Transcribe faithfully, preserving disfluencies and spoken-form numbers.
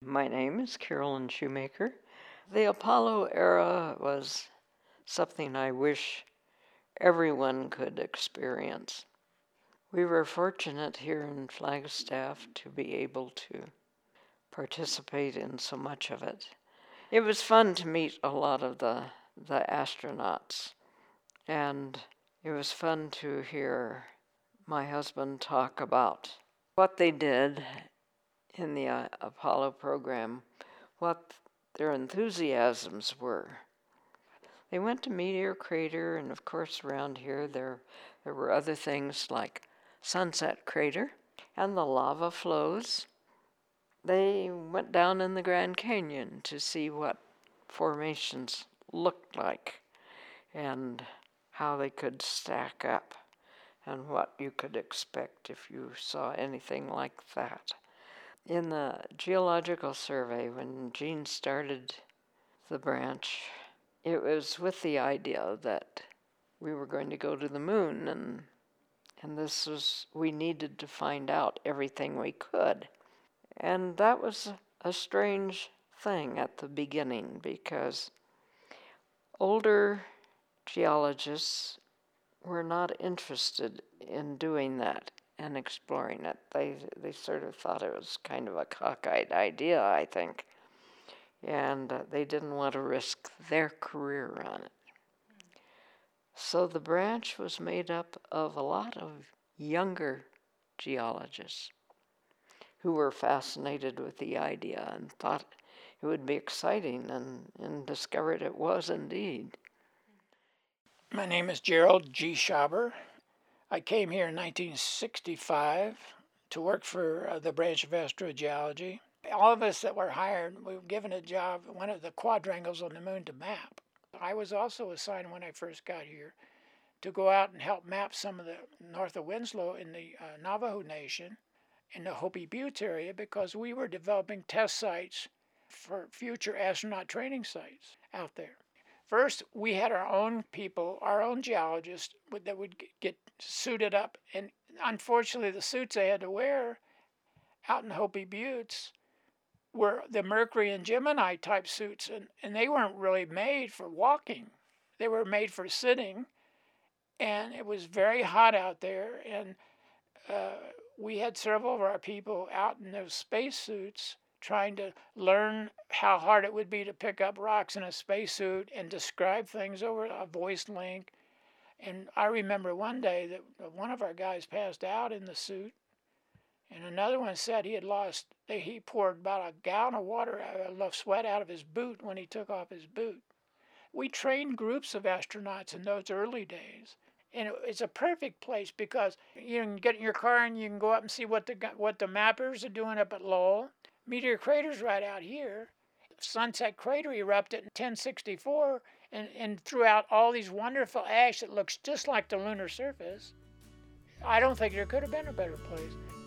My name is Carolyn Shoemaker. The Apollo era was something I wish everyone could experience. We were fortunate here in Flagstaff to be able to participate in so much of it. It was fun to meet a lot of the, the astronauts, and it was fun to hear my husband talk about what they did in the uh, Apollo program, what their enthusiasms were. They went to Meteor Crater, and of course around here there, there were other things like Sunset Crater and the lava flows. They went down in the Grand Canyon to see what formations looked like and how they could stack up and what you could expect if you saw anything like that. In the Geological Survey, when Gene started the branch, it was with the idea that we were going to go to the moon, and and this was, we needed to find out everything we could. And that was a strange thing at the beginning, because older geologists were not interested in doing that and exploring it. They they sort of thought it was kind of a cockeyed idea, I think, and uh, they didn't want to risk their career on it. So the branch was made up of a lot of younger geologists who were fascinated with the idea and thought it would be exciting, and, and discovered it was indeed. My name is Gerald G. Schaber. I came here in nineteen sixty-five to work for uh, the branch of astrogeology. All of us that were hired, we were given a job, one of the quadrangles on the moon, to map. I was also assigned when I first got here to go out and help map some of the north of Winslow in the uh, Navajo Nation in the Hopi Butte area, because we were developing test sites for future astronaut training sites out there. First, we had our own people, our own geologists that would get suited up, and unfortunately the suits they had to wear out in the Hopi Buttes were the Mercury and Gemini type suits, and, and they weren't really made for walking. They were made for sitting, and it was very hot out there, and uh, we had several of our people out in those spacesuits trying to learn how hard it would be to pick up rocks in a spacesuit and describe things over a voice link. And I remember one day that one of our guys passed out in the suit, and another one said he had lost, he poured about a gallon of water, of sweat out of his boot when he took off his boot. We trained groups of astronauts in those early days. And it's a perfect place because you can get in your car and you can go up and see what the what the mappers are doing up at Lowell. Meteor Crater's right out here. Sunset Crater erupted in ten sixty-four and, and threw out all these wonderful ash that looks just like the lunar surface. I don't think there could have been a better place.